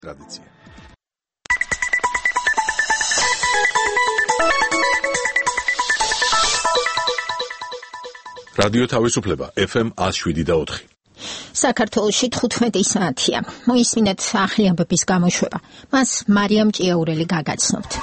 ტრადიცია. რადიო თავისუფლება FM 107.4. საქართველოში 15 საათია. მოისმინეთ ახლიამბების გამოშვება. მას მარიამ ჭიაურელი გაგაცნობთ.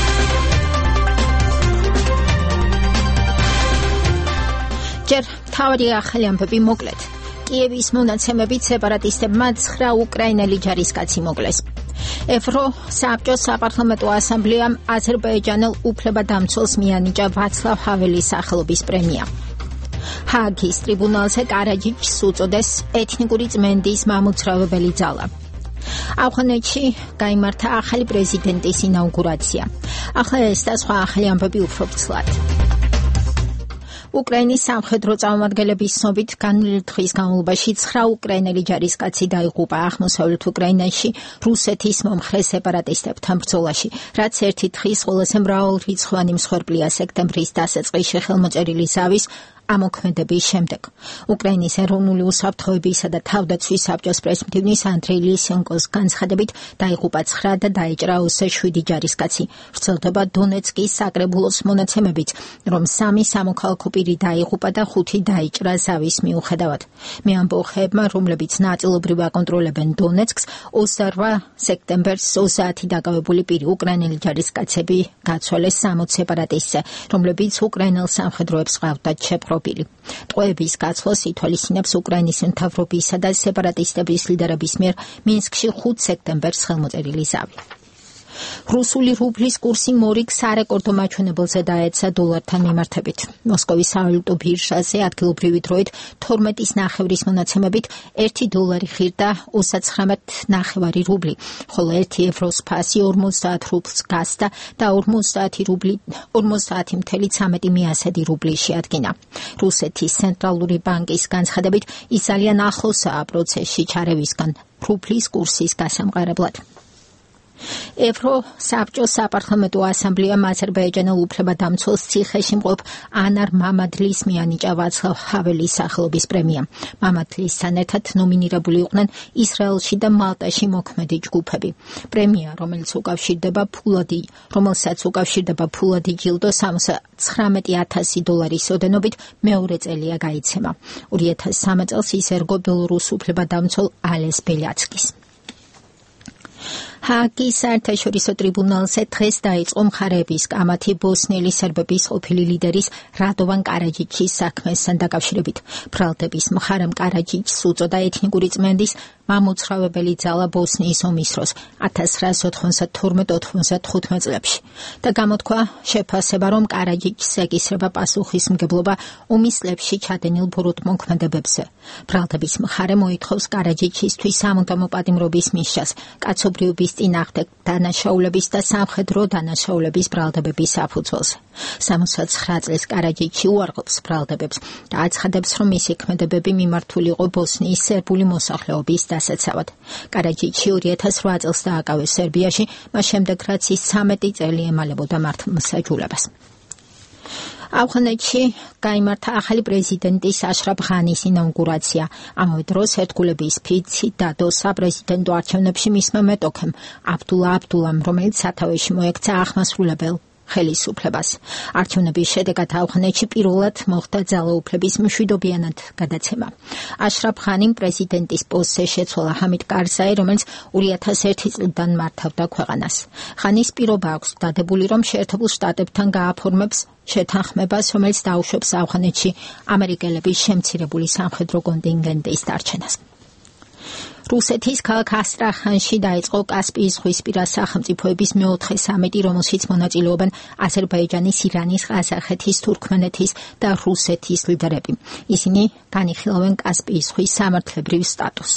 ჯერ თავი ახლიამბები მოკლედ. კიევის მონაცემებით სეპარატისტებმა 9 უკრაინელი ჯარისკაცი მოკლეს. ევროსაბჭოს საპარლამენტო ასამბლეამ აზერბაიჯანელ უფლებადამცველს მიანიჭა ვაცლავ ჰაველის სახელობის პრემია. ჰაგის ტრიბუნალზე კარაჯიჩს უწოდეს ეთნიკური წმენდის მამოძრავებელი ძალა. ავღანეთში გაიმართა ახალი პრეზიდენტის ინაუგურაცია. ახლა ეს და სხვა ახალი ამბები უფრო ფცლად. უკრაინის სამხედრო წარმომადგენლების ცნობით განვლილი დღის განმავლობაში 9 უკრაინელი ჯარისკაცი დაიღუპა აღმოსავლეთ უკრაინაში რუსეთის მომხრე სეპარატისტებთან ბრძოლაში, რაც ერთი დღის ყველაზე მრავალრიცხოვანი მსხვერპლია სექტემბრის დასაწყისში ხელმოწერილი ზავის ამოქმედების შემდეგ. უკრაინის ეროვნული უსაფრთხოებისა და თავდაცვის საბჭოს პრეზიდენტის ანდრეი ლისენკოს განცხადებით დაიღუპა 9 და დაიჭრა 27 ჯარისკაცი. ვრცელდება დონეცკის საკრებულოს მონაცემებით, რომ 3 სამოქალაქო პირი დაიღუპა და 5 დაიჭრა ზავის მიუხედავად. მეამბოხეებმა, რომლებიც ნაწილობრივ აკონტროლებენ დონეცკს, 28 სექტემბერს 30 დაკავებული პირი უკრაინელი ჯარისკაცები გაცვალეს 60 სეპარატისტზე, რომლებიც უკრაინელ სამხედროებს ყავდათ შეპყრობილი. ტყვეების გაცვლას ითვალისწინებს უკრაინის მთავრობისა და სეპარატისტების ლიდერების მიერ მინსკში 5 სექტემბერს ხელმოწერილი ზავი. რუსული რუბლის კურსი მორიგ სარეკორდო მაჩვენებელზე დაეცა დოლართან მიმართებით. მოსკოვის სავალუტო ბირჟაზე ადგილობრივი დროით 12.9 მონაცემებით 1 დოლარი ღირდა 39.9 რუბლი, ხოლო 1 ევროს ფასი 50 რუბლს გასდა და 50.13 რუბლი შეადგინა. რუსეთის ცენტრალური ბანკის განცხადებით, ის ძალიან ახლოსაა პროცესში ჩარევისგან რუბლის კურსის გასამყარებლად. ევროსაბჭოს საპარლამენტო ასამბლეამ აზერბაიჯანელ უფლებადამცველს ციხეში მყოფ ანარ მამადლის მიანიჭა ვაცლავ ჰაველის სახელობის პრემია. მამადლისთან ერთად ნომინირებული იყვნენ ისრაელში და მალტაში მოქმედი ჯგუფები. პრემია, რომელსაც უკავშირდება ფულადი ჯილდო 79,000 დოლარის ოდენობით, მეორე წელია გაიცემა. 2003 წელს ის ერგო ბელორუს უფლებადამცველ ალეს ბელიაცკის. ჰაგის საერთაშორისო ტრიბუნალზე დღეს დაიწყო მხარეების კამათი ბოსნიელი სერბების ყოფილი ლიდერის რადოვან კარაჯიჩის საქმესთან დაკავშირებით. ბრალდების მხარემ კარაჯიჩს უწოდა ეთნიკური წმენდის მამოძრავებელი ძალა ბოსნიის ომის დროს 1992-95 წლებში და გამოთქვა შეფასება, რომ კარაჯიჩს ეკისრება პასუხისმგებლობა ომის წლებში ჩადენილ ბოროტმოქმედებებზე. ბრალდების მხარე მოითხოვს კარაჯიჩისთვის სამუდამო პატიმრობის მისჯას, კაცობრიობის წინააღმდეგ დანაშაულების და სამხედრო დანაშაულების ბრალდებების საფუძველზე. 69 წლის კარაჯიჩი უარყოფს ბრალდებებს და აცხადებს, რომ მისი ქმედებები მიმართული იყო ბოსნიის სერბული მოსახლეობის დასაცავად. კარაჯიჩი 2008 წელს დააკავეს სერბიაში, მას შემდეგ რაც ის 13 წელი ემალებოდა მართლმსაჯულებას. ავღანეთში გაიმართა ახალი პრეზიდენტის აშრაფ ღანის ინაუგურაცია. ამავე დროს ერთგულების ფიცი დადო საპრეზიდენტო არჩევნებში მისმა მეტოქემ აბდულა აბდულამ, რომელიც სათავეში მოექცა ახმასრულებელ ხელისუფლებას. არჩევნების შედეგად ავღანეთში პირველად მოხდა ძალაუფლების მშვიდობიანად გადაცემა. აშრაფ ღანიმ პრეზიდენტის პოსტზე შეცვალა ჰამიდ კარზაი, რომელიც 2001 წლიდან მართავდა ქვეყანას. ღანის პირობა აქვს დადებული, რომ შეერთებულ შტატებთან გააფორმებს შეთანხმებას, რომელიც დაუშვებს ავღანეთში ამერიკელების შემცირებული სამხედრო კონტინგენტის დარჩენას. რუსეთის ქალაქ ასტრახანში დაიწყო კასპიის ზღვისპირა სახელმწიფოების მეოთხე სამიტი, რომელშიც მონაწილეობენ აზერბაიჯანის, ირანის, ყაზახეთის, თურქმენეთის და რუსეთის ლიდერები. ისინი განიხილავენ კასპიის ზღვის სამართლებრივ სტატუსს.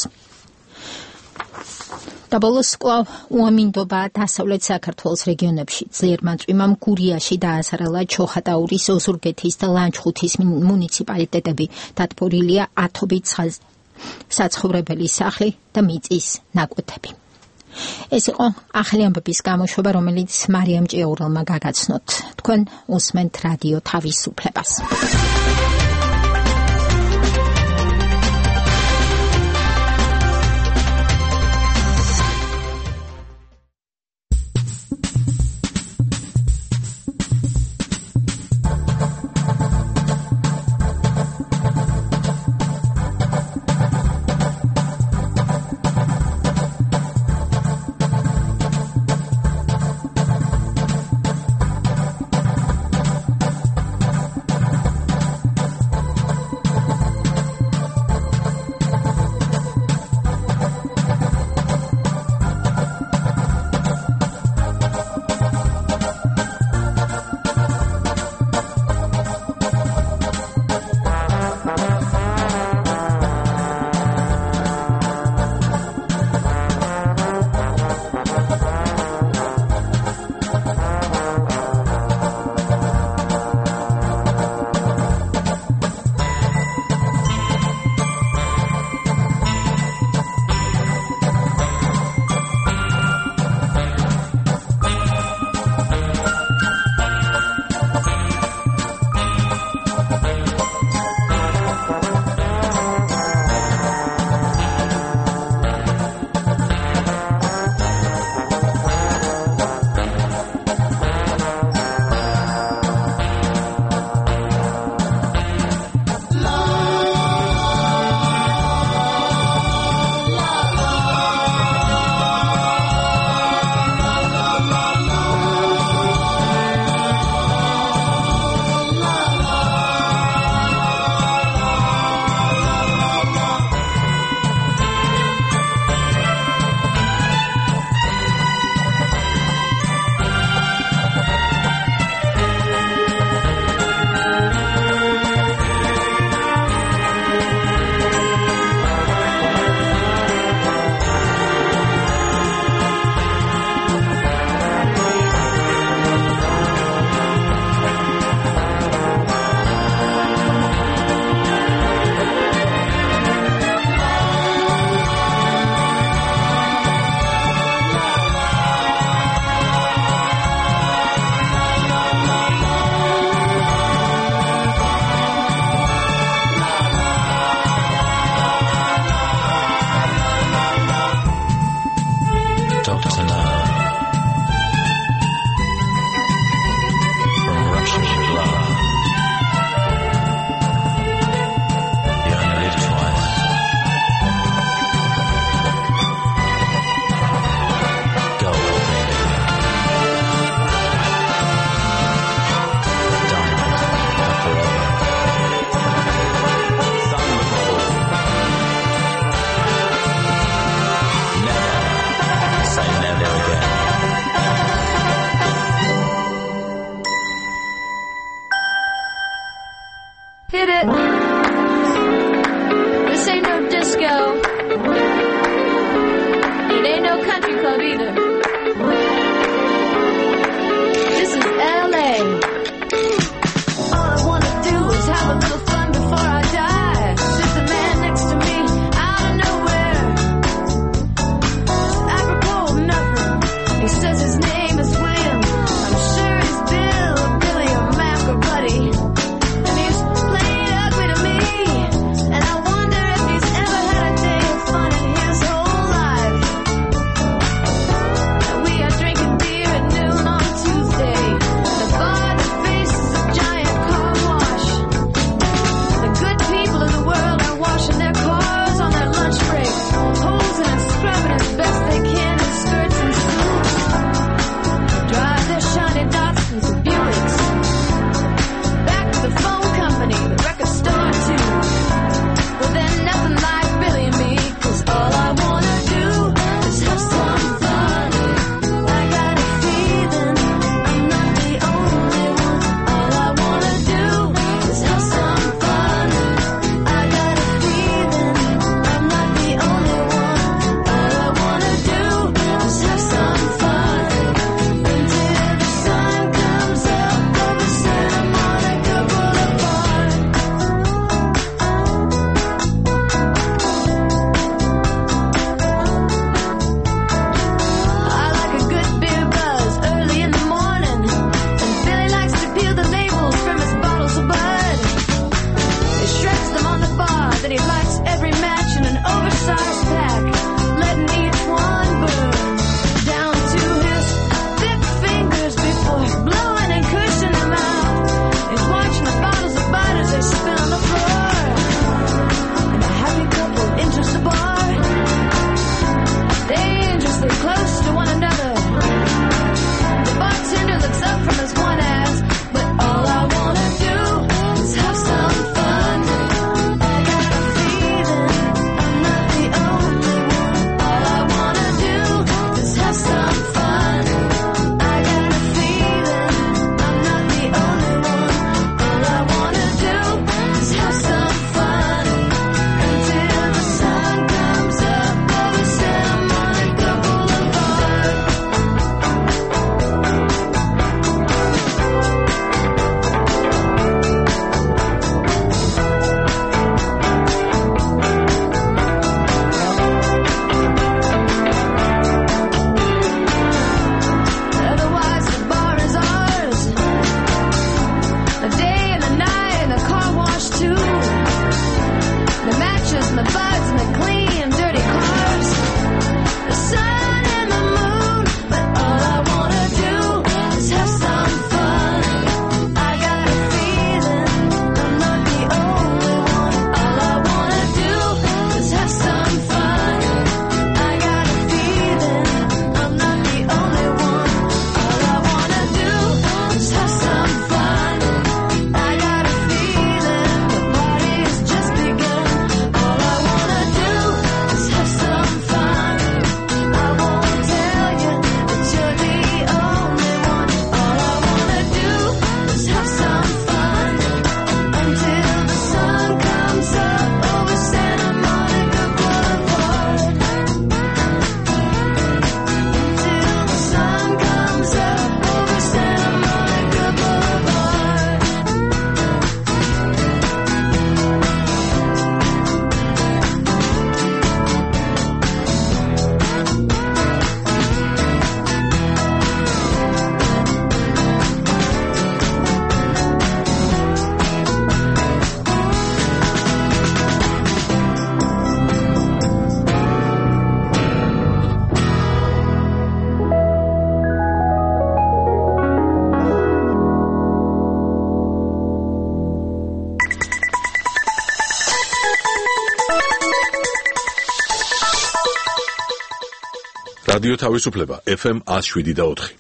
და ბოლოს კვლავ უამინდობა დასავლეთ საქართველოს რეგიონებში. ძლიერმა წვიმამ გურიაში დააზარალა ჩოხატაურის, ოზურგეთის და ლანჩხუთის მუნიციპალიტეტები. დატბორილია ათობით საცხოვრებელი სახლი და მიწის ნაკვეთები. ეს იყო ახალი ამბების გამოშვება, რომელიც მარიამ ჭიაურელმა გაგაცნოთ. თქვენ უსმენთ რადიო თავისუფლებას. love either. This is LA. All I wanna do is have a little fun before I die. Sits a man next to me out of nowhere. Apropos of nothing, he says his name is William. I'm sure he's Bill or Billy or Mac or Buddy. And he's played ugly to me. And I wonder if he's ever had a day of fun in his whole life. And we are drinking beer at noon on Tuesday. The bar that faces a giant car wash. The good people of the world are washing their cars on their lunch break, hosing and scrubbing as best they can in skirts and suits. Drive their shiny Datsuns and Buicks. Back to the phone company, the record store too. But then nothing like Billy and me, 'cause all I wanna do is have some fun. I got a feeling I'm not the only one. All I wanna do is have some fun. I got a feeling I'm not the only one. All I wanna do is have some fun. Until the sun comes up over Santa Monica Boulevard. I like a good beer buzz early in the morning, and Billy likes to peel the labels from his bottles of Bud. He shreds them on the bar, then he lights every match in an oversized pack, letting each one burn down to his thick fingers before blowing and cushing them out. He's watching the bottles of Bud as they spin on the floor, and a happy couple enters the bar, dangerously close to one another. The bartender looks up from his one ass, but all I wanna do is have some fun. I got a feeling I'm not the only one. All I wanna do is have some fun. I got a feeling I'm not the only one. All I wanna do is have some fun. Until the sun comes up over Santa Monica Boulevard. Otherwise the bar is ours. The day and the night and the car wash too. The matches and the buds and the clean and dirty cars. The sun and the moon, but all I wanna do is have some fun. I got a feeling I'm not the only one. All I wanna do is have some fun. I got a feeling I'm not the only one. All I wanna do is have some fun. I got a feeling the party's just begun. All I wanna do is have some fun. I won't tell you that you're the only one. All I wanna do is have some fun. Until the sun comes up over Santa Monica Boulevard. Until the sun comes up over Santa Monica Boulevard. რადიო თავისუფლება FM 107.4.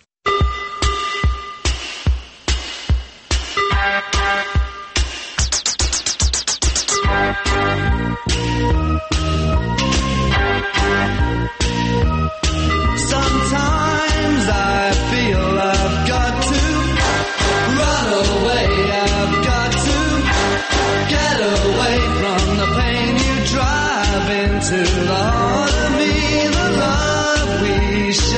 Sometimes I feel I've got to run away. I've got to get away from the pain you drive into the heart of me. The love we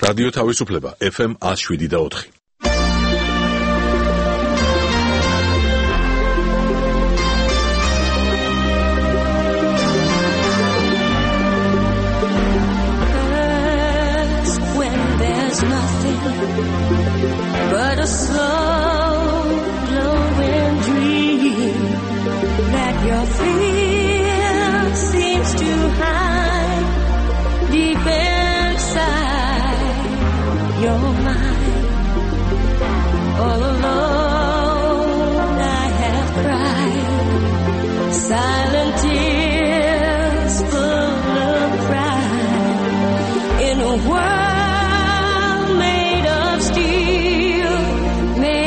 რადიო თავისუფლება FM 107.4. Nothing but a slow glowing dream that your fear seems to hide deep inside your mind. All alone I have cried silent tears full of pride in a world made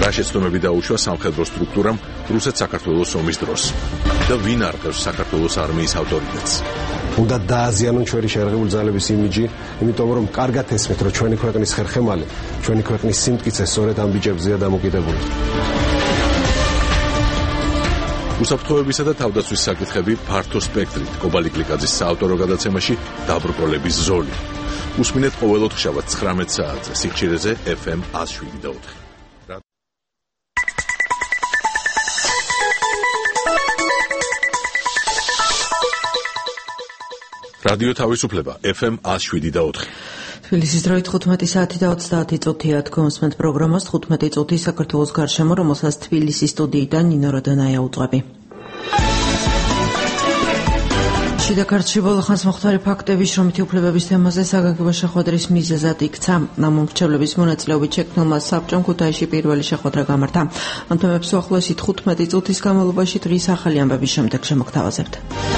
რა შეცდომები დაუშვა სამხედრო სტრუქტურამ რუსეთ-საქართველოს ომის დროს და ვინ არყევს საქართველოს არმიის ავტორიტეტს. უნდა დააზიანონ ჩვენი შეერაღებული ძალების იმიჯი, იმიტომ რომ კარგად ესმით, რომ ჩვენი ქვეყნის ხერხემალი, ჩვენი ქვეყნის სიმტკიცე სწორედ ამ ბიჭებზეა დამოკიდებული. უსაფრთხოებისა და თავდაცვის საკითხები ფართო სპექტრით კობალი კლიკაძის საავტორო გადაცემაში დაბრკოლების ზოლი. უსმინეთ ყოველ ოთხშაბათს 19 საათზე სიხშირეზე FM 107.4. რადიო თავისუფლება FM 107.4. თბილისის დროით 15 საათი და 30 წუთია თქვენს პროგრამას 15 წუთი საქართველოს გარშემო, რომელსაც თბილისის სტუდიიდან ნინო როდონაია უძღვები. შიდა ქართლში ბოლოხანს მოხდარი ფაქტების შრომითი უფლებების თემაზე საგანგებო შეხვედრის მიზეზად იქცა. მომრჩევლების მონაწილეობით შექმნილმა საბჭომ ქუთაისში პირველი შეხვედრა გამართა. ამ თემებს უახლოესი 15 წუთის განმავლობაში დღის ახალი ამბების შემდეგ შემოგთავაზებთ.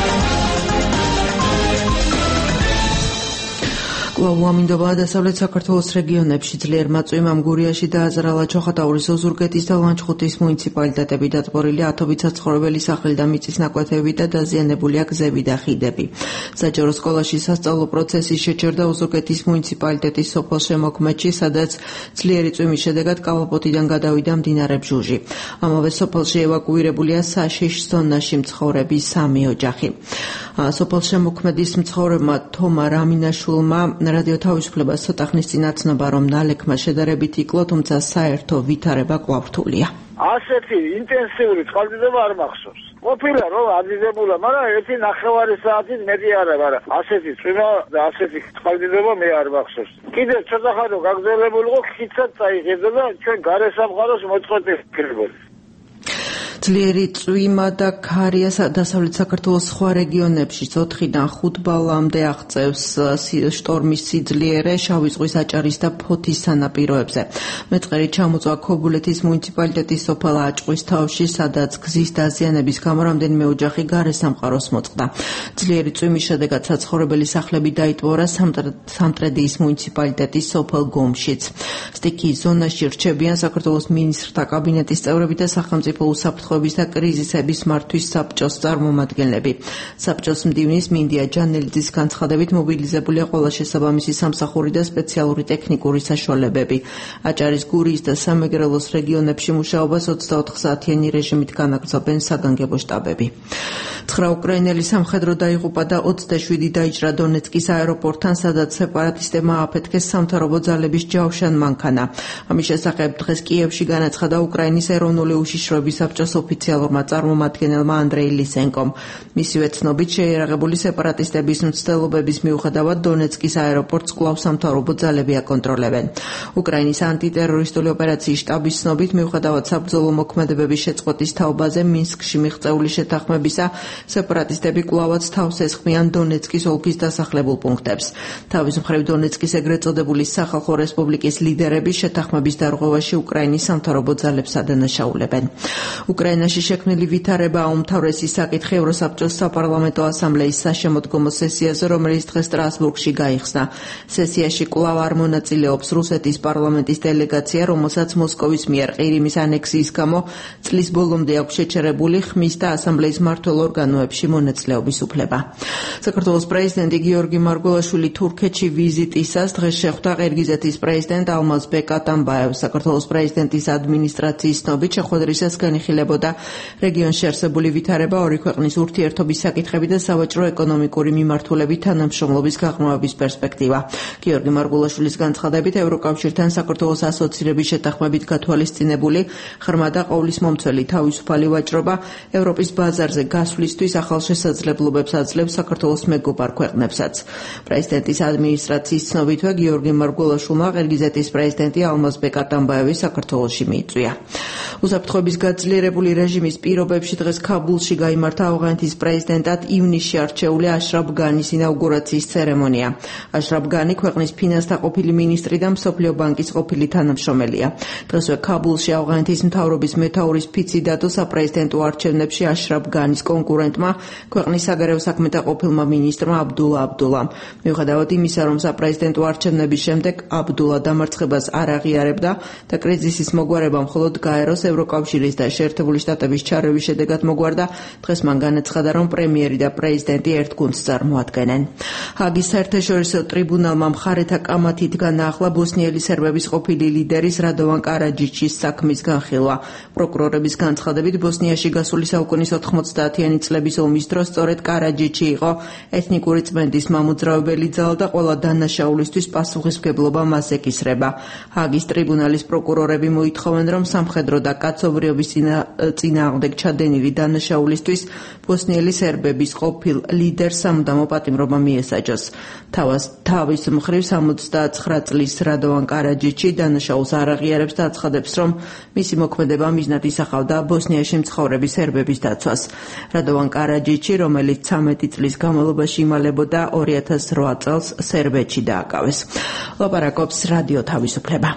უამინდობა დასავლეთ საქართველოს რეგიონებში ძლიერ მაწვიმამ გურიაში დააზრალა ჩოხატაურის ოზურგეთის და ლანჩხუთის მუნიციპალიტეტები დატბორილი ათობით საცხოვრებელი სახლი და მიწის ნაკვეთები და დაზიანებულია გზები და ხიდები. საჯარო სკოლაში სასწავლო პროცესი შეჩერდა ოზურგეთის მუნიციპალიტეტის სოფელ შემოქმედში, სადაც ძლიერი წვიმის შედეგად კალაპოტიდან გადავიდა მდინარე ბჟუჟი. ამავე სოფელში ევაკუირებულია საშიშ ზონაში მცხოვრები 3 ოჯახი. სოფელ შემოქმედის მცხოვრებმა თომა რამინაშვილმა რადიო თავისუფლებას ცოტა ხნის წინ აცნობა, რომ ნალექმა შედარებით იკლო, თუმცა საერთო ვითარება კვლავ რთულია. ასეთი ინტენსიური წყალდიდობა არ მახსოვს. ყოფილა რომ აძიდებულა, მაგრამ 1.5 საათით მეტი არა, მაგრამ ასეთი წვიმა და ასეთი წყალდიდობა მე არ მახსოვს. კიდევ ცოტა ხანო გაგზავნებულიყო, ხიდსაც წაიღებდა და ჩვენ გარესამყაროს მოწყვეტი ვქნებოდი. ძლიერი წვიმა და ქარია დასავლეთ საქართველოს სხვა რეგიონებში 4-დან 5 ბალამდე აღწევს შტორმის სიძლიერე შავი ზღვის აჭარის და ფოთის სანაპიროებზე. მეწყერი ჩამოწვა ქობულეთის მუნიციპალიტეტის სოფელ აჭყვის თავში, სადაც გზის დაზიანების გამო რამდენიმე ოჯახი გარესამყაროს მოწყდა. ძლიერი წვიმის შედეგად საცხოვრებელი სახლები დაიტბორა სამტრედიის მუნიციპალიტეტის სოფელ გომშიც. სტიქიის ზონაში რჩებიან საქართველოს მინისტრთა კაბინეტის წევრები და სახელმწიფო უსაფრთხოების და კრიზისების მართვის საბჭოს წარმომადგენლები. საბჭოს მდივნის მინდია ჯანელიძის განცხადებით მობილიზებულია ყველა შესაბამისი სამსახური და სპეციალური ტექნიკური საშუალებები. აჭარის, გურიის და სამეგრელოს რეგიონებში მუშაობას 24 საათიანი რეჟიმით განაგრძობენ საგანგებო შტაბები. 9 უკრაინელი სამხედრო დაიღუპა და 27 დაიჭრა დონეცკის აეროპორტთან, სადაც სეპარატისტებმა აფეთქეს სამთავრობო ძალების ჯავშან მანქანა. ამის შესახებ დღეს კიევში განაცხადა უკრაინის ეროვნული უშიშროების საბჭოს ოფიციალურმა წარმომადგენელმა ანდრეი ლისენკომ. მისივე ცნობით შეიარაღებული სეპარატისტების მცდელობების მიუხედავად დონეცკის აეროპორტს კვლავ სამთავრობო ძალები აკონტროლებენ. უკრაინის ანტიტერორისტული ოპერაციის შტაბის ცნობით მიუხედავად საბრძოლო მოქმედებების შეწყვეტის თაობაზე მინსკში მიღწეული შეთანხმებისა, სეპარატისტები კვლავაც თავს ესხმიან დონეცკის ოლქის დასახლებულ პუნქტებს. თავის მხრივ დონეცკის ეგრეთ წოდებული სახალხო რესპუბლიკის ლიდერები შეთანხმების დარღვევაში უკრაინის სამთავრობო ძალებს ადანაშაულებენ. უკრაინაში შექმნილი ვითარება უმთავრესი საკითხი ევროსაბჭოს საპარლამენტო ასამბლეის საშემოდგომო სესიაზე, რომელიც დღეს სტრასბურგში გაიხსნა. სესიაში კვლავ არ მონაწილეობს რუსეთის პარლამენტის დელეგაცია, რომელსაც მოსკოვის მიერ ყირიმის ანექსიის გამო წლის ბოლომდე აქვს შეჩერებული ხმის და ასამბლეის მმართველ ორგანოებში მონაწილეობის უფლება. საქართველოს პრეზიდენტი გიორგი მარგველაშვილი თურქეთში ვიზიტისას დღეს შეხვდა ყირგიზეთის პრეზიდენტ ალმაზბეკ ატამბაევს. საქართველოს პრეზიდენტის ადმინისტრაციის ცნობით შეხვედრისას განიხილებოდა რეგიონში არსებული ვითარება, ორი ქვეყნის ურთიერთობის საკითხები და სავაჭრო-ეკონომიკური მიმართულებით თანამშრომლობის გაღრმავების პერსპექტივა. გიორგი მარგველაშვილის განცხადებით, ევროკავშირთან საქართველოს ასოცირების შეთანხმებით გათვალისწინებული ღრმა და ყოვლისმომცველი თავისუფალი ვაჭრობა ევროპის ბაზარზე გასვლისთვის ახალ შესაძლებლობებს აძლევს საქართველოს მეგობარ ქვეყნებსაც. პრეზიდენტის ადმინისტრაციის ცნობითვე გიორგი მარგველაშვილმა ყირგიზეთის პრეზიდენტი ალმაზბეკ ატამბაევი საქართველოში მიიწვია. უსაფრთხოების გაძლიერებული ოპერატიული რეჟიმის პირობებში დღეს ქაბულში გაიმართა ავღანეთის პრეზიდენტად ივნისში არჩეული აშრაფ განის ინაუგურაციის ცერემონია. აშრაფ განი ქვეყნის ფინანსთა ყოფილი მინისტრი და მსოფლიო ბანკის ყოფილი თანამშრომელია. დღესვე ქაბულში ავღანეთის მთავრობის მეთაურის ფიცი დადო საპრეზიდენტო არჩევნებში აშრაფ განის კონკურენტმა, ქვეყნის საგარეო საქმეთა ყოფილმა მინისტრმა აბდულა აბდულამ. მიუხედავად იმისა, რომ საპრეზიდენტო არჩევნების შემდეგ აბდულა დამარცხებას არ აღიარებდა და კრიზისის მოგვარება მხოლოდ გაეროს, ევროკავშირის და შეერთებული შტატების ჩარევის შედეგად მოგვარდა, დღეს მან განაცხადა, რომ პრემიერი და პრეზიდენტი ერთ გუნდს წარმოადგენენ. ჰაგის საერთაშორისო ტრიბუნალმა მხარეთა კამათით განაახლა ბოსნიელი სერბების ყოფილი ლიდერის რადოვან კარაჯიჩის საქმის განხილვა. პროკურორების განცხადებით, ბოსნიაში გასული საუკუნის 90-იანი წლების ომის დროს სწორედ კარაჯიჩი იყო ეთნიკური წმენდის მამოძრავებელი ძალა და ყველა დანაშაულისთვის პასუხისმგებლობა მას ეკისრება. ჰაგის ტრიბუნალის პროკურორები მოითხოვენ, რომ სამხედრო და კაცობრიობის წინააღმდეგ ჩადენილი დანაშაულისთვის ბოსნიელი სერბების ყოფილ ლიდერს სამუდამო პატიმრობა მიესაჯოს. თავის მხრივ 79 წლის რადოვან კარაჯიჩი დანაშაულს არ აღიარებს და აცხადებს, რომ მისი მოქმედება მიზნად ისახავდა ბოსნიაში მცხოვრები სერბების დაცვას. რადოვან კარაჯიჩი, რომელიც 13 წლის განმავლობაში იმალებოდა, 2008 წელს სერბეთში დააკავეს. ლაპარაკობს რადიო თავისუფლება.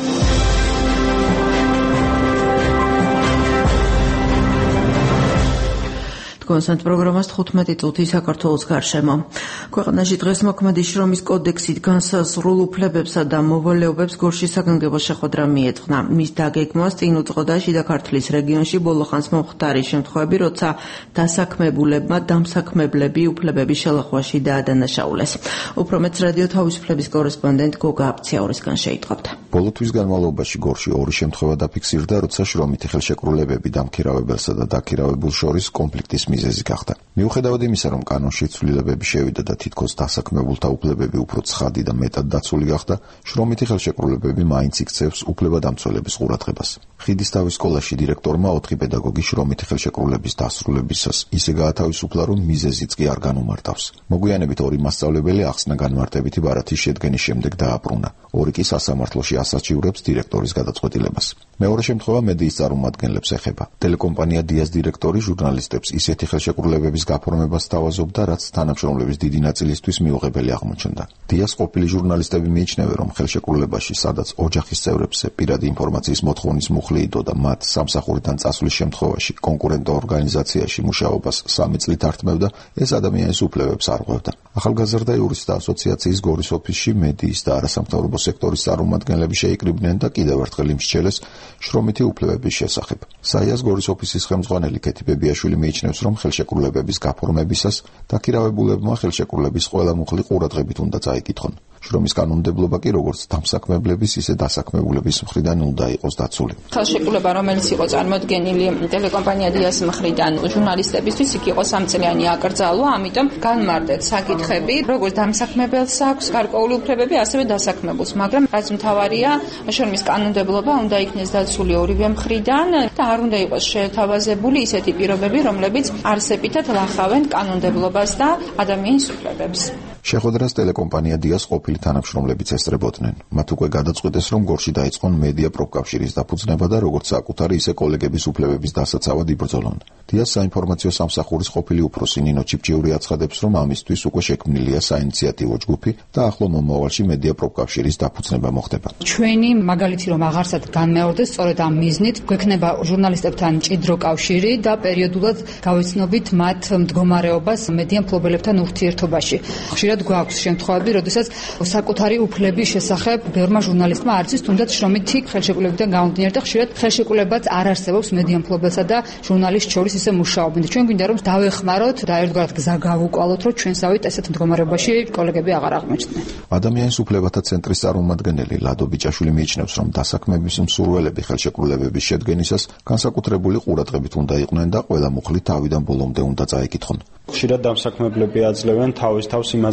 კონსენტ პროგრამას 15 წუთი საქართველოს გარშემო. ქვეყანაში დღეს მოქმედი შრომის კოდექსით განსაზღვრულ უფლებებსა და მოვალეობებს გორში საგანგებო შეხვედრა მიეძღვნა. მის დაგეგმვას წინ უძღოდა შიდა ქართლის რეგიონში ბოლოხანს მომხდარი შემთხვევები, როცა დასაქმებულებმა დამსაქმებლები უფლებების შელახვაში დაადანაშაულეს. უფრო მეც რადიო თავისუფლების კორესპონდენტ გოგა აფციაურისგან შეიტყობთ. ბოლო თვის განმავლობაში გორში ორი შემთხვევა დაფიქსირდა, როცა შრომითი ხელშეკრულებები დამქირავებელსა და დაქირავებულ შორის კონფლიქტის მიზეზი გახდა. მიუხედავად იმისა, რომ კანონში ცვლილებები შევიდა და თითქოს დასაქმებულთა უფლებები უფრო ცხადი და მეტად დაცული გახდა, შრომითი ხელშეკრულებები მაინც იქცევს უფლებადამცველების ყურადღებას. ხიდისთავის სკოლაში დირექტორმა 4 პედაგოგი შრომითი ხელშეკრულების დასრულებისას ისე გაათავისუფლა, რომ მიზეზიც კი არ განუმარტავს. მოგვიანებით 2 მასწავლებელი ახსნა განმარტებითი ბარათის შედგენის შემდეგ დააბრუნა. 2 კი სასამართლოში ასაჩივრებს დირექტორის გადაწყვეტილებას. მეორე შემთხვევა მედიის წარმომადგენლებს ეხება. ტელეკომპანია დიას დირექტორი ჟურნალისტებს ისეთი ხელშეკრულებების გაფორმებას სთავაზობდა, რაც თანამშრომლების დიდი ნაწილისთვის მიუღებელი აღმოჩნდა. დიას ყოფილი ჟურნალისტები მიიჩნევენ, რომ ხელშეკრულებაში, სადაც ოჯახის წევრებზე პირადი ინფორმაციის მოთხოვნის მუხლი იდო და მათ სამსახურიდან წასვლის შემთხვევაში კონკურენტო ორგანიზაციაში მუშაობას 3 წლით ართმევდა, ეს ადამიანის უფლებებს არღვევდა. ახალგაზრდა იურისტთა ასოციაციის გორის ოფისში მედიის და არასამთავრობო სექტორის წარმომადგენლები შეიკრიბნენ და კიდევ ერთხელ იმსჩელეს შრომითი უფლებების შესახებ. საიას გორის ოფისის ხელმძღვანელი კეთი ბებიაშვილი მიიჩნევს, რომ ხელშეკრულებების გაფორმებისას დაქირავებულებმა ხელშეკრულების ყველა მუხლი ყურადღებით უნდა წაიკითხონ. შრომის კანონმდებლობა კი როგორც დამსაქმებლების, ისე დასაქმებულების მხრიდან უნდა იყოს დაცული. ხელშეკრულება, რომელიც იყო წარმოდგენილი ტელეკომპანია დიას მხრიდან ჟურნალისტებისთვის, იქ იყო 3 წლიანი აკრძალვა, ამიტომ განმარტეთ საკითხები, როგორც დამსაქმებელს აქვს გარკვეული უფლებები, ასევე დასაქმებულს, მაგრამ რაც მთავარია, შრომის კანონმდებლობა უნდა იქნეს დაცული ორივე მხრიდან და არ უნდა იყოს შეთავაზებული ისეთი პირობები, რომლებიც არსებითად ლახავენ კანონმდებლობას და ადამიანის უფლებებს. შეხვედრას ტელეკომპანია დიას ყოფილი თანამშრომლებიც ესწრებოდნენ. მათ უკვე გადაწყვეტეს, რომ გორში დაიწყონ მედია პროფკავშირის დაფუძნება და როგორც საკუთარი, ისე კოლეგების უფლებების დასაცავად იბრძოლონ. დიას საინფორმაციო სამსახურის ყოფილი უფროსი ნინო ჩიფჭიური აცხადებს, რომ ამისთვის უკვე შექმნილია საინიციატივო ჯგუფი და ახლო მომავალში მედია პროფკავშირის დაფუძნება მოხდება. ჩვენი მაგალითი რომ აღარსად განმეორდეს, სწორედ ამ მიზნით გვექნება ჟურნალისტებთან მჭიდრო კავშირი და პერიოდულად გავიცნობით მათ მდგომარეობას მედია მფლობელებთან ურთიერთობაში. ხშირად გვაქვს შემთხვევები, როდესაც საკუთარი უფლების შესახებ ბევრმა ჟურნალისტმა არ იცის, თუნდაც შრომითი ხელშეკრულებიდან გამომდინარე და ხშირად ხელშეკრულებაც არ არსებობს მედია მფლობელსა და ჟურნალისტს შორის ისე მუშაობენ. ჩვენ გვინდა რომ დავეხმაროთ და ერთგვარად გზა გავუკვალოთ, რომ ჩვენსავით ესეთ მდგომარეობაში კოლეგები აღარ აღმოჩნდნენ. ადამიანის უფლებათა ცენტრის წარმომადგენელი ლადო ბიჭაშვილი მიიჩნევს, რომ დასაქმების მსურველები ხელშეკრულებების შედგენისას განსაკუთრებული ყურადღებით უნდა იყვნენ და ყველა მუხლი თავიდან ბოლომდე უნდა წაიკითხონ. ხშირად დამსაქმებლები აძლევენ თავის თავს იმაზე,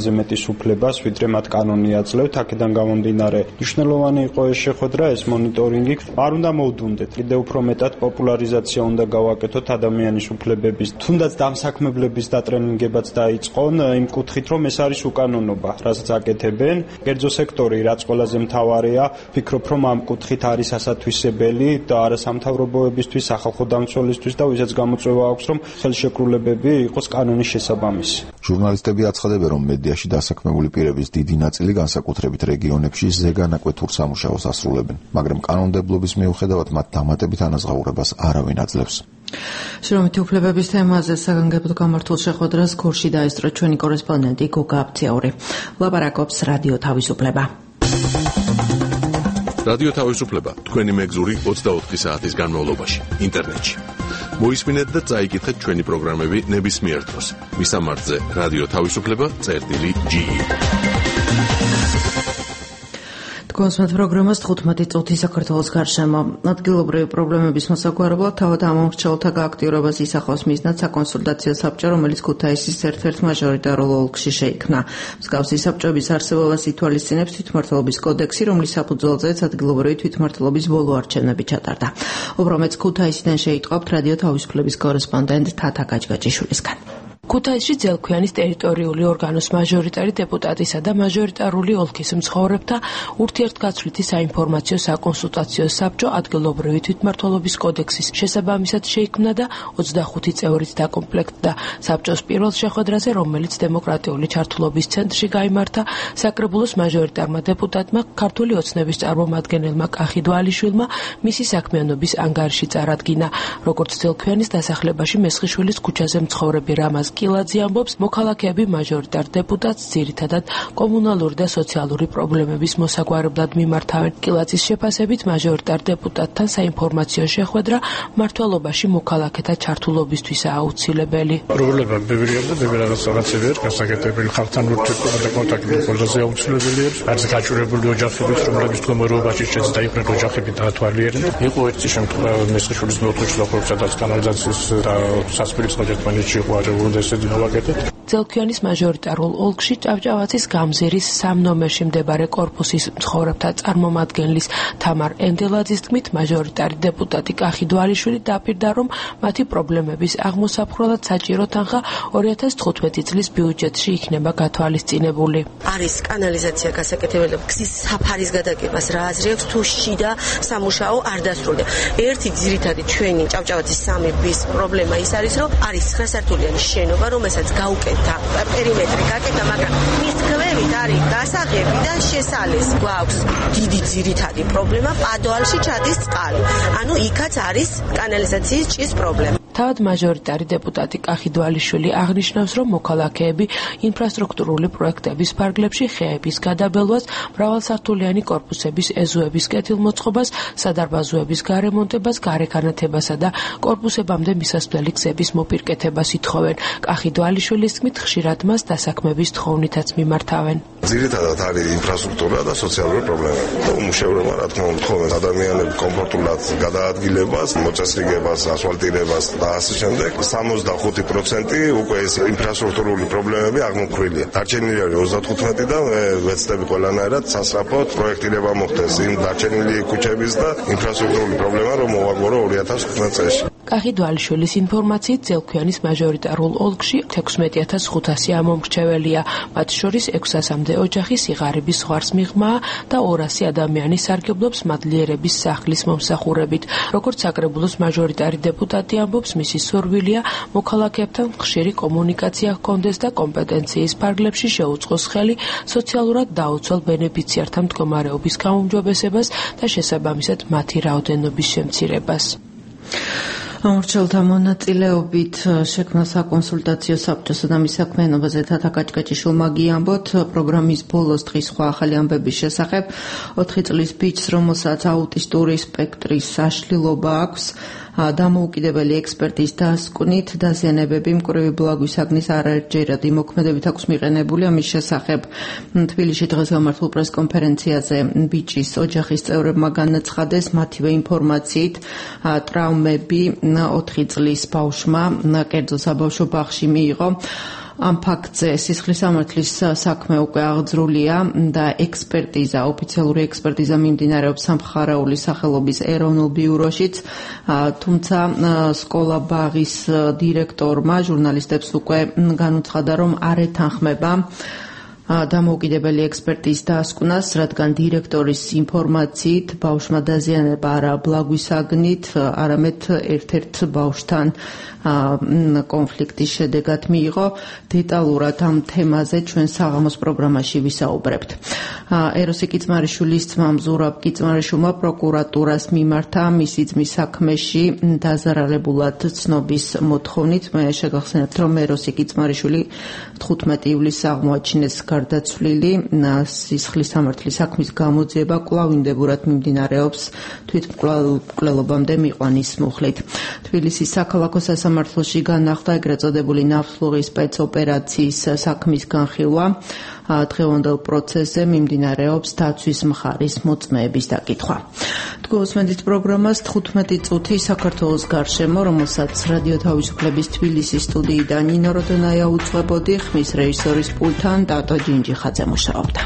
ყველაზე მეტი უფლებას, ვიდრე მათ კანონი აძლევთ. აქედან გამომდინარე, მნიშვნელოვანი იყო ეს შეხვედრა, ეს მონიტორინგი. არ უნდა მოვდუნდეთ, კიდევ უფრო მეტად პოპულარიზაცია უნდა გავაკეთოთ ადამიანის უფლებების, თუნდაც დამსაქმებლების დატრენინგებაც დაიწყონ, იმ კუთხით, რომ ეს არის უკანონობა, რასაც აკეთებენ. კერძო სექტორი, რაც ყველაზე მთავარია, ვფიქრობ, რომ ამ კუთხით არის ასათვისებელი და არასამთავრობოებისთვის, სახალხო დამცველისთვის და ვისაც გამოწვევა აქვს, რომ ხელშეკრულებები იყოს კანონის შესაბამისი. ჟურნალისტები აცხადებენ, რომ მედიაში დასაქმებული პირების დიდი ნაწილი განსაკუთრებით რეგიონებში ზეგანაკვეთურ სამუშაოს ასრულებენ, მაგრამ კანონმდებლობის მიუხედავად მათ დამატებით ანაზღაურებას არავინ აძლევს. შრომითი უფლებების თემაზე საგანგებოდ გამართულ შეხვედრას გორში დაესწრო ჩვენი კორესპონდენტი გოგა აბციური. ლაპარაკობს რადიო თავისუფლება. რადიო თავისუფლება თქვენი მეგზური 24 საათის განმავლობაში ინტერნეტში. მოისმინეთ და წაიკითხეთ ჩვენი პროგრამები ნებისმიერ დროს. მისამართზე რადიო თავისუფლება.ge. კონსულტ პროგრამას 15 წუთი საქართველოს გარშემო. ადგილობრივი პრობლემების მოსაგვარებლად თავად ამომრჩეველთა გააქტიურებას ისახავს მიზნად საკონსულტაციო საბჭო, რომელიც ქუთაისის ერთ-ერთ მაჟორიტარულ ოლქში შეიქმნა. მსგავსი საბჭოების არსებობას ითვალისწინებს თვითმმართველობის კოდექსი, რომლის საფუძველზეც ადგილობრივი თვითმმართველობის ბოლო არჩევნები ჩატარდა. უბრალოდ ქუთაისიდან შეიტყობთ რადიო თავისუფლების კორესპონდენტ თათა გაჭგაჭიშვილისგან. ქუთაისში ძელქვიანის ტერიტორიული ორგანოს მაჟორიტარი დეპუტატისა და მაჟორიტარული ოლქის მცხოვრებთა ურთიერთგაცვლითი საინფორმაციო საკონსულტაციო საბჭო ადგილობრივი თვითმმართველობის კოდექსის შესაბამისად შეიქმნა და 25 წევრით დაკომპლექტდა. საბჭოს პირველ შეხვედრაზე, რომელიც დემოკრატიული ჩართულობის ცენტრში გაიმართა, საკრებულოს მაჟორიტარმა დეპუტატმა, ქართული ოცნების წარმომადგენელმა კახი დვალიშვილმა მისი საქმიანობის ანგარიში წარადგინა. როგორც ძელქვიანის დასახლებაში მესხიშვილის ქუჩაზე მცხოვრები რამაზ კილაძე ამბობს, მოქალაქეები მაჟორიტარ დეპუტატს ძირითადად კომუნალური და სოციალური პრობლემების მოსაგვარებლად მიმართავენ. კილაძის შეფასებით მაჟორიტარ დეპუტატთან საინფორმაციო შეხვედრა მმართველობაში მოქალაქეთა ჩართულობისთვისაა აუცილებელი. პრობლემა ბევრია და ბევრი რაღაცებია გასაკეთებელი ხალხთან ურთიერთობა და კონტაქტი ყველაზე აუცილებელია. არც გაჭირებული ოჯახების, რომლებიც მდგომარეობაში შეცდა დაიფრენ ოჯახები დაათვალიერენ. იყო ერთი შემთხვევა მესხიშვილის მეოთხეში დახურებსა და კანალიზაციის და სასმელის ერთმანეთში იყო არაუნდა ძელქვიანის მაჟორიტარულ ოლქში ჭავჭავაცის გამზირის 3 ნომერში მდებარე კორპუსის მცხოვრებთა წარმომადგენლის თამარ ენდელაძის თქმით, მაჟორიტარი დეპუტატი კახი დვალიშვილი დაპირდა, რომ მათი პრობლემების აღმოსაფხვრელად საჭირო თანხა 2015 წლის ბიუჯეტში იქნება გათვალისწინებული. არის კანალიზაცია გასაკეთებელი და გზის საფარის გადაგებას რა აზრი აქვს თუ შიდა სამუშაო არ დასრულდა. ერთი ძირითადი ჩვენი ჭავჭავაცის 3 ბის პრობლემა ის არის, რომ არის 9 სართულიანი შენობა, რომელსაც გაუკეთა პერიმეტრი გაკეთა, მაგრამ მის ქვევით არის გასაღები და შესალეს. გვაქვს დიდი ძირითადი პრობლემა, პადოალში ჩადის წყალი. ანუ იქაც არის კანალიზაციის ჭის პრობლემა. თავად მაჟორიტარი დეპუტატი კახი დვალიშვილი აღნიშნავს, რომ მოქალაქეები ინფრასტრუქტურული პროექტების ფარგლებში ხეების გადაბელვას, მრავალსართულიანი კორპუსების ეზოების კეთილმოწყობას, სადარბაზოების გარემონტებას, გარეკანათებასა და კორპუსებამდე მისასვლელი გზების მოპირკეთებას ითხოვენ. კახი დვალიშვილის თქმით, ხშირად მას დასაქმების თხოვნითაც მიმართავენ. ძირითადად არის ინფრასტრუქტურა და სოციალური პრობლემები. უმუშევრობა, რა თქმა უნდა, თხოვენ ადამიანებს კომფორტულად გადაადგილებას, მოწესრიგებას, ასფალტირებას და ასე შემდეგ. 65% უკვე ეს ინფრასტრუქტურული პრობლემები აღმოფხვრილია. დარჩენილი არის 35 და ვეცდები ყველანაირად სასწრაფოდ პროექტირება მოხდეს იმ დარჩენილი ქუჩების და ინფრასტრუქტურული პრობლემა რომ მოვაგვარო 2015 წელს. კახი დვალიშვილის ინფორმაციით ძელქვიანის მაჟორიტარულ ოლქში 16500 ამომრჩეველია. მათ შორის 600-მდე ოჯახი სიღარიბის ზღვარს მიღმაა და 200 ადამიანი სარგებლობს მადლიერების სახლის მომსახურებით. როგორც საკრებულოს მაჟორიტარი დეპუტატი ამბობს, მისი სურვილია მოქალაქეებთან ხშირი კომუნიკაცია ჰქონდეს და კომპეტენციის ფარგლებში შეუწყოს ხელი სოციალურად დაუცველ ბენეფიციართა მდგომარეობის გაუმჯობესებას და შესაბამისად მათი რაოდენობის შემცირებას. ამორჩეულთა მონაწილეობით შექმნა საკონსულტაციო საბჭოსა და მის საქმიანობაზე თათა გაჭგაჭიშვილმა გიამბოთ პროგრამის ბოლოს დღის სხვა ახალი ამბების შესახებ 4 წლის ბიჭს, რომელსაც აუტისტური სპექტრის საშლილობა აქვს, დამოუკიდებელი ექსპერტის დასკვნით დაზიანებები მკვრივი ბლაგვისაგნის არაერთჯერადი მოქმედებით აქვს მიყენებული. ამის შესახებ თბილისში დღეს გამართულ პრესკონფერენციაზე ბიჭის ოჯახის წევრებმა განაცხადეს მათივე ინფორმაციით ტრავმები 4 წლის ბავშვმა კერძო საბავშვო ბაღში მიიღო. ამ ფაქტზე სისხლის სამართლის საქმე უკვე აღძრულია და ექსპერტიზა, ოფიციალური ექსპერტიზა მიმდინარეობს სამხარაული სახელობის ეროვნულ ბიუროშიც, თუმცა სკოლა ბაღის დირექტორმა ჟურნალისტებს უკვე განუცხადა, რომ არ ეთანხმება დამოუკიდებელი ექსპერტის დასკვნას, რადგან დირექტორის ინფორმაციით ბავშვმა დაზიანება არა ბლაგვისაგნით, არამედ ერთ-ერთ ბავშვთან კონფლიქტის შედეგად მიიღო. დეტალურად ამ თემაზე ჩვენ საღამოს პროგრამაში ვისაუბრებთ. ეროსი კიწმარიშვილის ძმამ ზურაბ კიწმარიშვილმა პროკურატურას მიმართა მისი ძმის საქმეში დაზარალებულად ცნობის მოთხოვნით. მე შეგახსენებთ, რომ ეროსი კიწმარიშვილი 15 ივლისს აღმოაჩინეს გარდაცვლილი. სისხლის სამართლის საქმის გამოძიება კვლავინდებურად მიმდინარეობს თვითმკვლელობამდე მიყვანის მუხლით. თბილისის საქალაქო სასამართლოში განახლდა ეგრეთ წოდებული ნავთლუღის სპეცოპერაციის საქმის განხილვა. დღევანდელ პროცესზე მიმდინარეობს დაცვის მხარის მოწმეების დაკითხვა. გულისმენთ პროგრამას 15 წუთი საქართველოს გარშემო, რომელსაც რადიო თავისუფლების თბილისის სტუდიიდან ნინო როდონაია უძღვებოდი, ხმის რეჟისორის პულტთან ტატო ჯინჯიხაძე მუშაობდა.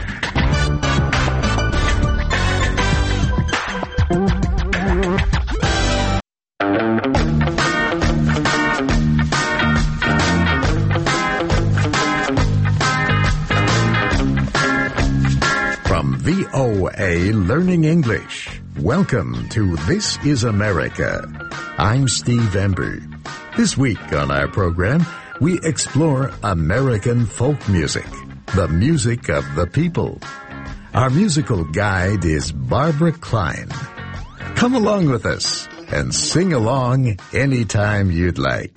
VOA Learning English. Welcome to This is America. I'm Steve Ember. This week on our program, we explore American folk music, the music of the people. Our musical guide is Barbara Klein. Come along with us and sing along anytime you'd like.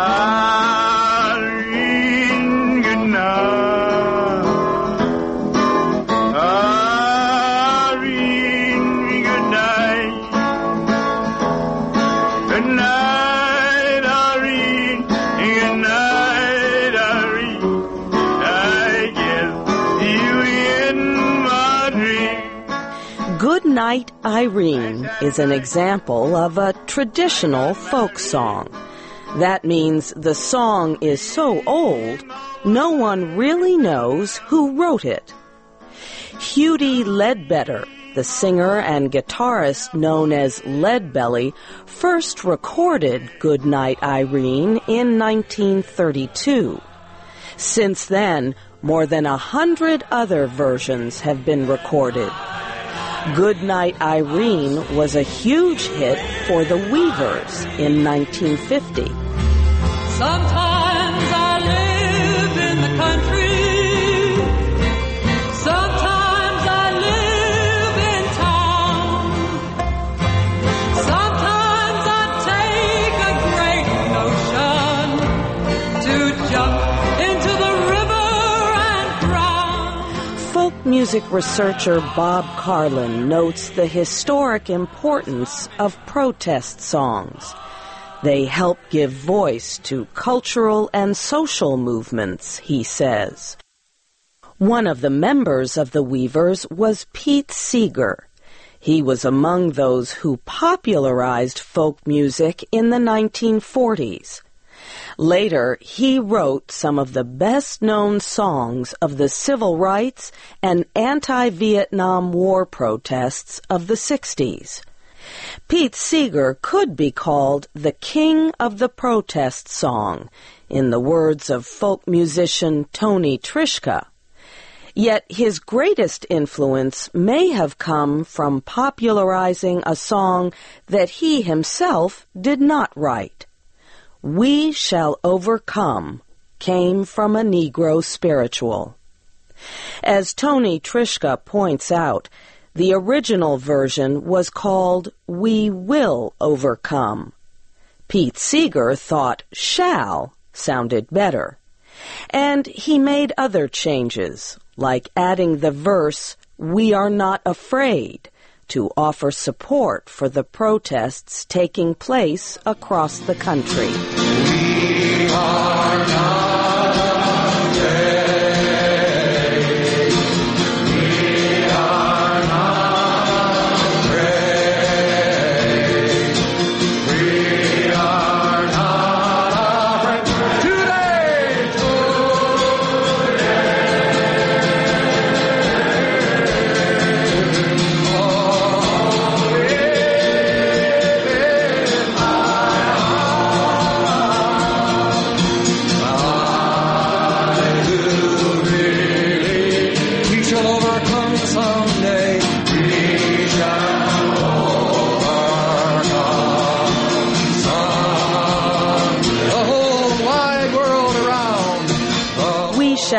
Good Night, Irene is an example of a traditional folk song. That means the song is so old, no one really knows who wrote it. Hughie Ledbetter, the singer and guitarist known as Leadbelly, first recorded Good Night, Irene in 1932. Since then, more than 100 other versions have been recorded. Good Night, Irene was a huge hit for the Weavers in 1950. Sometimes I live in the country. Sometimes I live in town. Sometimes I take a great notion to jump into the river and drown. Folk music researcher Bob Carlin notes the historic importance of protest songs. They help give voice to cultural and social movements, he says. One of the members of the Weavers was Pete Seeger. He was among those who popularized folk music in the 1940s. Later, he wrote some of the best-known songs of the civil rights and anti-Vietnam War protests of the 60s. Pete Seeger could be called the king of the protest song, in the words of folk musician Tony Trischka. Yet his greatest influence may have come from popularizing a song that he himself did not write. We Shall Overcome came from a Negro spiritual. As Tony Trischka points out, the original version was called We Will Overcome. Pete Seeger thought shall sounded better. And he made other changes, like adding the verse, We Are Not Afraid, to offer support for the protests taking place across the country. We are not afraid. We are not afraid. We are not afraid. Today,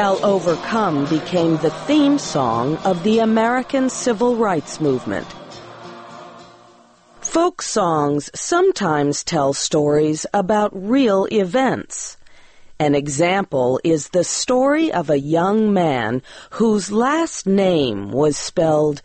Shall Overcome became the theme song of the American Civil Rights Movement. Folk songs sometimes tell stories about real events. An example is the story of a young man whose last name was spelled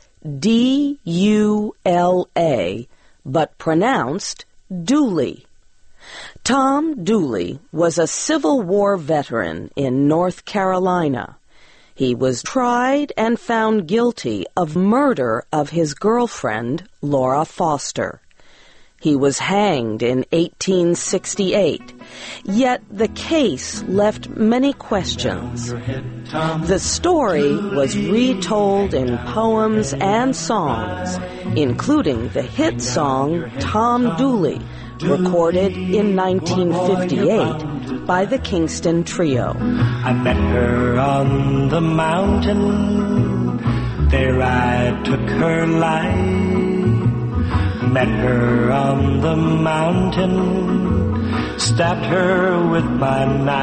D-U-L-A, but pronounced Dooley. Tom Dooley was a Civil War veteran in North Carolina. He was tried and found guilty of murder of his girlfriend, Laura Foster. He was hanged in 1868, yet the case left many questions. The story was retold in poems and songs, including the hit song Tom Dooley, recorded in 1958 by the Kingston Trio. I met her on the mountain, there I took her life. Met her on the mountain, stabbed her with my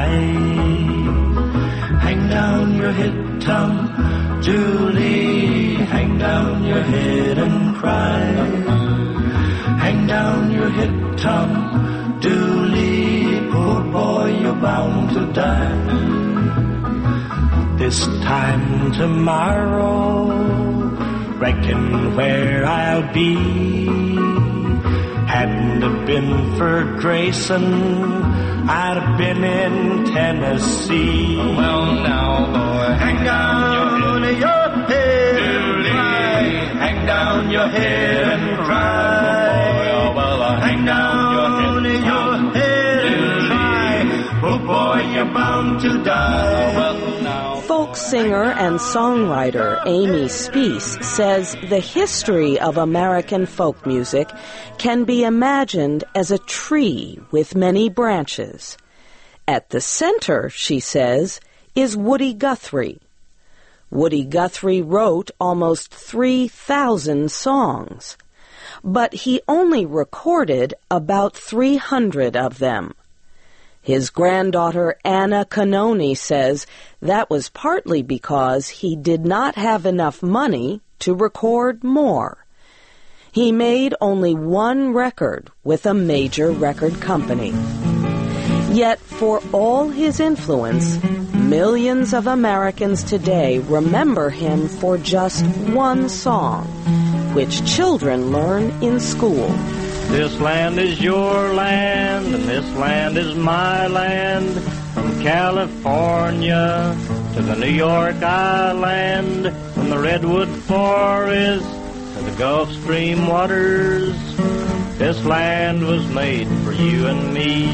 knife. Hang down your head, Tom Dooley, hang down your head and cry. Hang down your head, Tom Dooley, poor boy, you're bound to die. This time tomorrow, reckon where I'll be. Hadn't it been for Grayson, I'd have been in Tennessee. Well, now, boy, hang down your head and cry. Hang down your head and cry. Well, hang down your head and cry. Oh, boy, you're bound to die. Well, Folk singer and songwriter Amy Speece says the history of American folk music can be imagined as a tree with many branches. At the center, she says, is Woody Guthrie. Woody Guthrie wrote almost 3,000 songs, but he only recorded about 300 of them. His granddaughter Anna Canoni says that was partly because he did not have enough money to record more. He made only one record with a major record company. Yet for all his influence, millions of Americans today remember him for just one song, which children learn in school. This land is your land, and this land is my land. From California to the New York Island, from the Redwood Forest to the Gulf Stream waters, this land was made for you and me.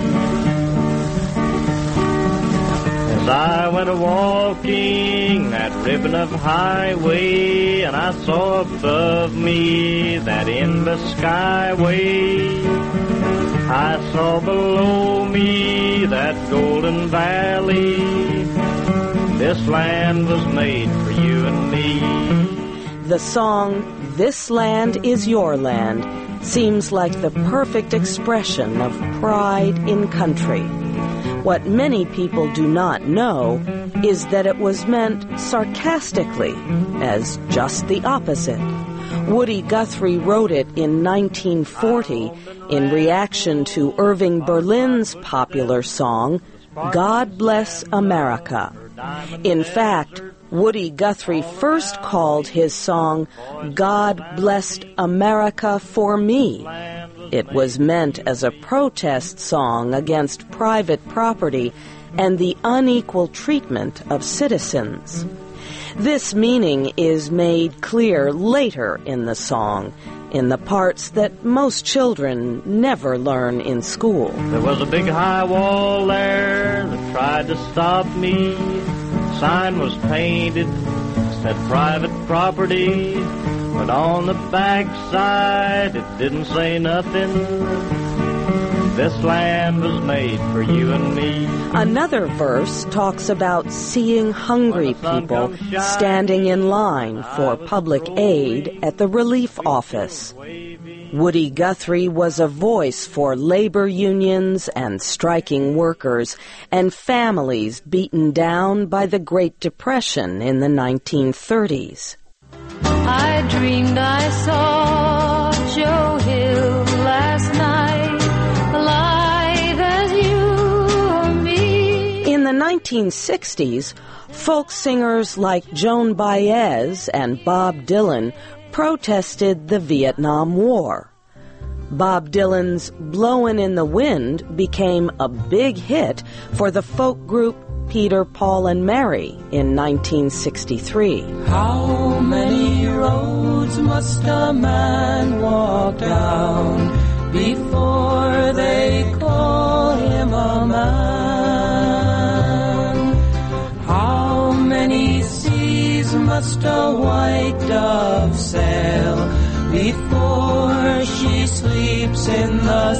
As I went a-walking that ribbon of highway, and I saw above me that endless skyway, I saw below me that golden valley. This land was made for you and me. The song, This Land Is Your Land, seems like the perfect expression of pride in country. What many people do not know is that it was meant sarcastically, as just the opposite. Woody Guthrie wrote it in 1940 in reaction to Irving Berlin's popular song, God Bless America. In fact, Woody Guthrie first called his song God Blessed America for Me. It was meant as a protest song against private property and the unequal treatment of citizens. This meaning is made clear later in the song, in the parts that most children never learn in school. There was a big high wall there that tried to stop me. Sign was painted, said private property, but on the back side it didn't say nothing. This land was made for you and me. Another verse talks about seeing hungry people standing in line for public aid at the relief office. Woody Guthrie was a voice for labor unions and striking workers and families beaten down by the Great Depression in the 1930s. I dreamed I saw Joe Hill last night, alive as you or me. In the 1960s, folk singers like Joan Baez and Bob Dylan protested the Vietnam War. Bob Dylan's "Blowin' in the Wind" became a big hit for the folk group Peter, Paul, and Mary in 1963. How many roads must a man walk down before they call him a man? How many seas must a white dove sail before she sleeps in the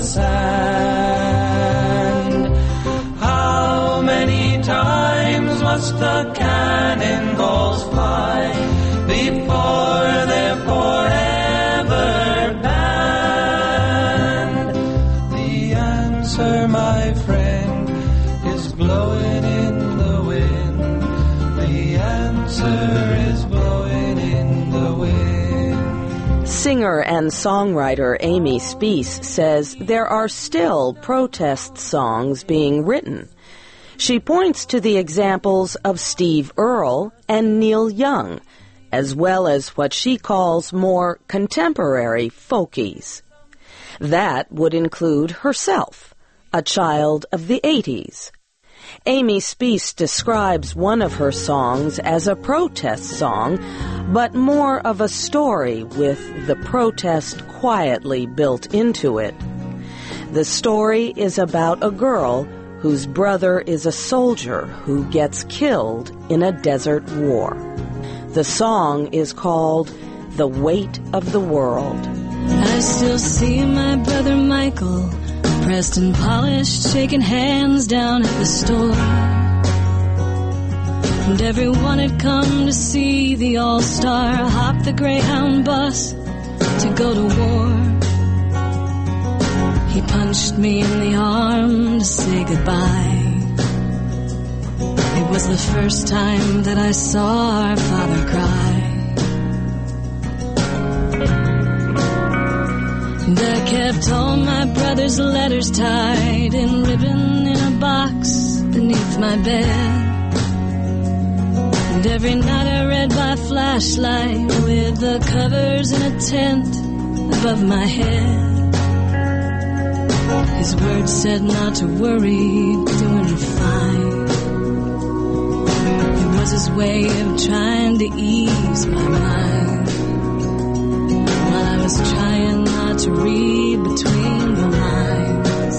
sand? How many times must the cannonballs fly before they're forever banned? The answer, my friend, is blowing in the wind. The answer is blowing in the wind. Singer and songwriter Amy Speace says there are still protest songs being written. She points to the examples of Steve Earle and Neil Young, as well as what she calls more contemporary folkies. That would include herself, a child of the 80s. Amy Speace describes one of her songs as a protest song, but more of a story with the protest quietly built into it. The story is about a girl whose brother is a soldier who gets killed in a desert war. The song is called "The Weight of the World." I still see my brother Michael, pressed and polished, shaking hands down at the store. And everyone had come to see the All-Star hop the Greyhound bus to go to war. He punched me in the arm to say goodbye. It was the first time that I saw our father cry. And I kept all my brother's letters tied in ribbon in a box beneath my bed. And every night I read by flashlight with the covers in a tent above my head. His words said not to worry, doing fine. It was his way of trying to ease my mind, while I was trying not to read between the lines.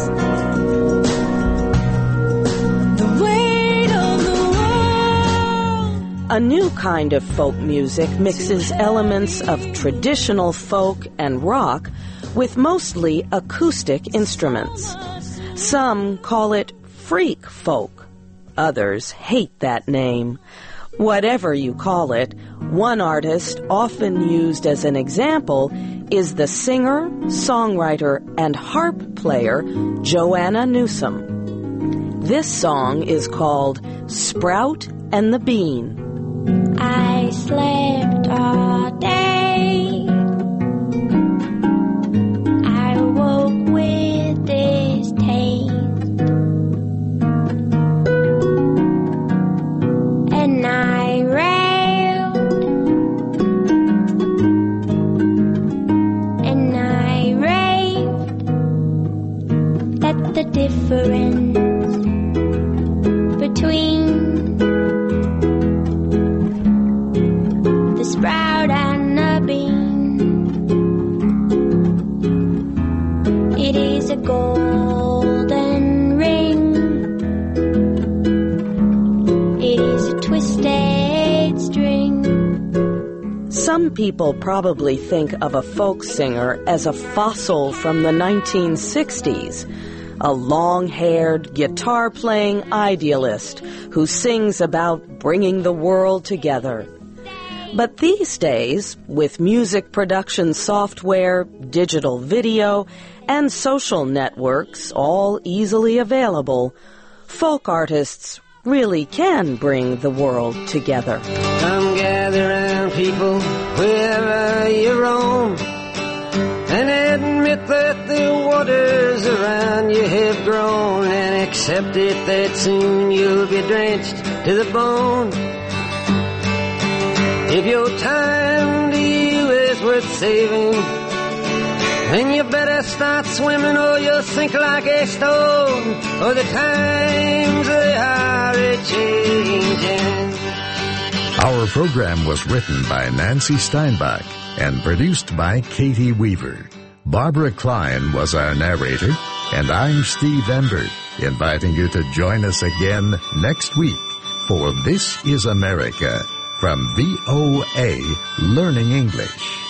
The weight of the world. A new kind of folk music mixes elements of traditional folk and rock with mostly acoustic instruments. Some call it freak folk. Others hate that name. Whatever you call it, one artist often used as an example is the singer, songwriter, and harp player Joanna Newsom. This song is called "Sprout and the Bean." I slept all day. I woke with this taste. And I railed. And I raved. That the difference between sprout and a bean, it is a golden ring, it is a twisted string. Some people probably think of a folk singer as a fossil from the 1960s, a long-haired, guitar-playing idealist who sings about bringing the world together. But these days, with music production software, digital video, and social networks all easily available, folk artists really can bring the world together. Come gather round, people, wherever you roam, and admit that the waters around you have grown, and accept it that soon you'll be drenched to the bone. If your time to you is worth saving, then you better start swimming or you'll sink like a stone, for the times they are a-changing. Our program was written by Nancy Steinbach and produced by Katie Weaver. Barbara Klein was our narrator, and I'm Steve Ember, inviting you to join us again next week for This is America from VOA Learning English.